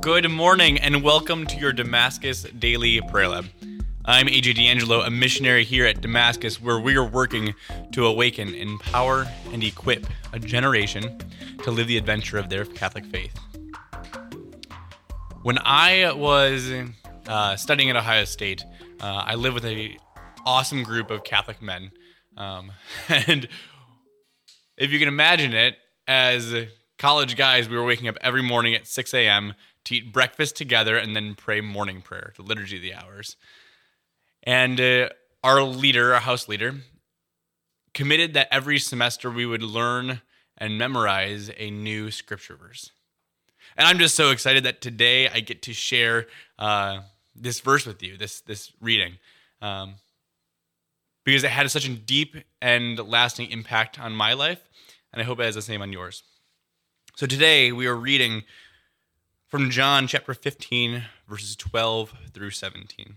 Good morning and welcome to your Damascus Daily Prayer Lab. I'm AJ D'Angelo, a missionary here at Damascus, where we are working to awaken, empower, and equip a generation to live the adventure of their Catholic faith. When I was studying at Ohio State, I lived with an awesome group of Catholic men. And if you can imagine it, as college guys, we were waking up every morning at 6 a.m. to eat breakfast together and then pray morning prayer, the Liturgy of the Hours. And our house leader, committed that every semester we would learn and memorize a new scripture verse. And I'm just so excited that today I get to share this verse with you, this reading, because it had such a deep and lasting impact on my life, and I hope it has the same on yours. So today we are reading from John chapter 15, verses 12 through 17.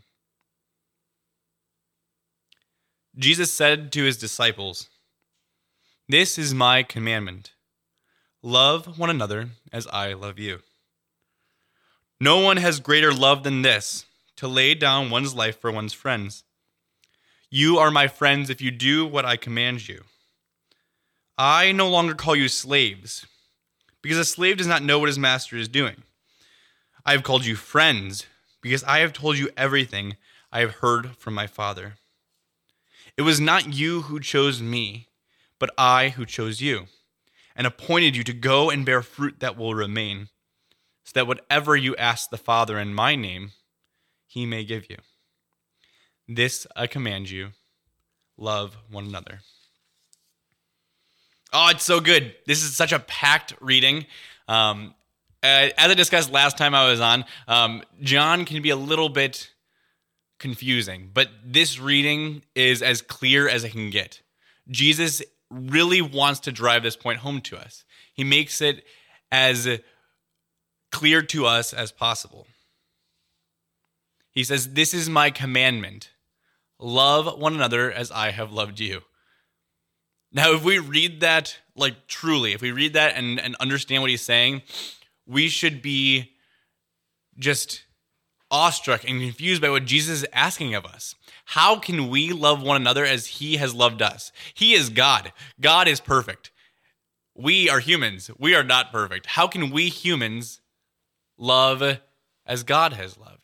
Jesus said to his disciples, "This is my commandment. Love one another as I love you. No one has greater love than this, to lay down one's life for one's friends. You are my friends if you do what I command you. I no longer call you slaves, because a slave does not know what his master is doing. I have called you friends, because I have told you everything I have heard from my Father. It was not you who chose me, but I who chose you, and appointed you to go and bear fruit that will remain, so that whatever you ask the Father in my name, he may give you. This I command you, love one another." Oh, it's so good. This is such a packed reading. As I discussed last time I was on, John can be a little bit confusing, but this reading is as clear as it can get. Jesus really wants to drive this point home to us. He makes it as clear to us as possible. He says, "This is my commandment. Love one another as I have loved you." Now, if we read that truly, if we read that and understand what he's saying, we should be just awestruck and confused by what Jesus is asking of us. How can we love one another as he has loved us? He is God. God is perfect. We are humans. We are not perfect. How can we humans love as God has loved?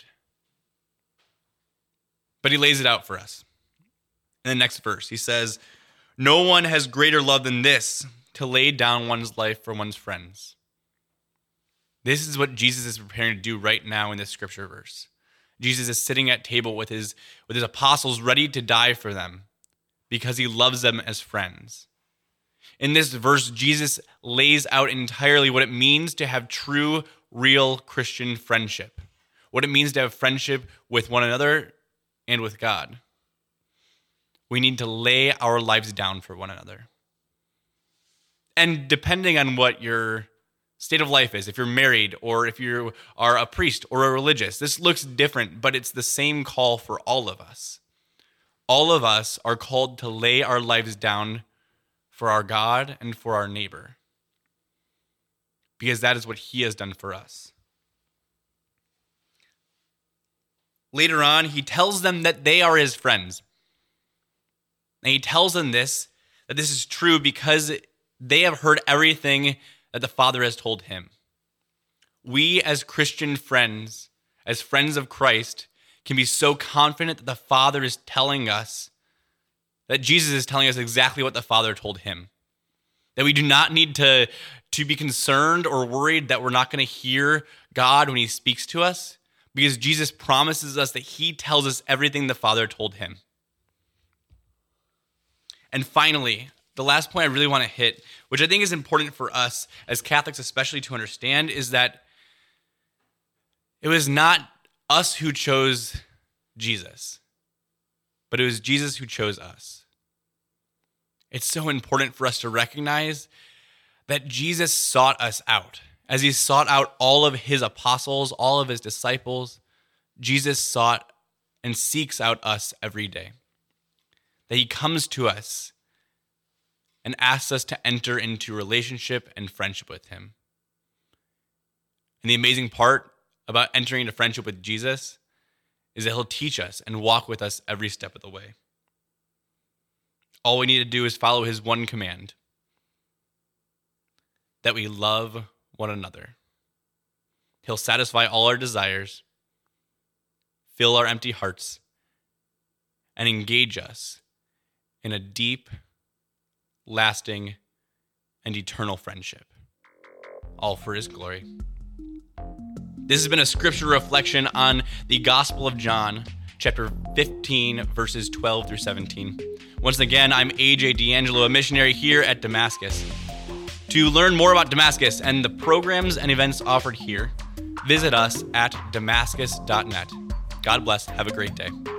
But he lays it out for us. In the next verse, he says, "No one has greater love than this, to lay down one's life for one's friends." This is what Jesus is preparing to do right now in this scripture verse. Jesus is sitting at table with his apostles, ready to die for them because he loves them as friends. In this verse, Jesus lays out entirely what it means to have true, real Christian friendship, what it means to have friendship with one another and with God. We need to lay our lives down for one another. And depending on what your state of life is, if you're married or if you are a priest or a religious, this looks different, but it's the same call for all of us. All of us are called to lay our lives down for our God and for our neighbor, because that is what he has done for us. Later on, he tells them that they are his friends. And he tells them that this is true because they have heard everything that the Father has told him. We as Christian friends, as friends of Christ, can be so confident that the Father is telling us, that Jesus is telling us exactly what the Father told him. That we do not need to be concerned or worried that we're not going to hear God when he speaks to us, because Jesus promises us that he tells us everything the Father told him. And finally, the last point I really want to hit, which I think is important for us as Catholics especially to understand, is that it was not us who chose Jesus, but it was Jesus who chose us. It's so important for us to recognize that Jesus sought us out. As he sought out all of his apostles, all of his disciples, Jesus sought and seeks out us every day. That he comes to us and asks us to enter into relationship and friendship with him. And the amazing part about entering into friendship with Jesus is that he'll teach us and walk with us every step of the way. All we need to do is follow his one command, that we love one another. He'll satisfy all our desires, fill our empty hearts, and engage us in a deep, lasting, and eternal friendship, all for his glory. This has been a scripture reflection on the Gospel of John, chapter 15, verses 12 through 17. Once again, I'm AJ D'Angelo, a missionary here at Damascus. To learn more about Damascus and the programs and events offered here, visit us at damascus.net. God bless. Have a great day.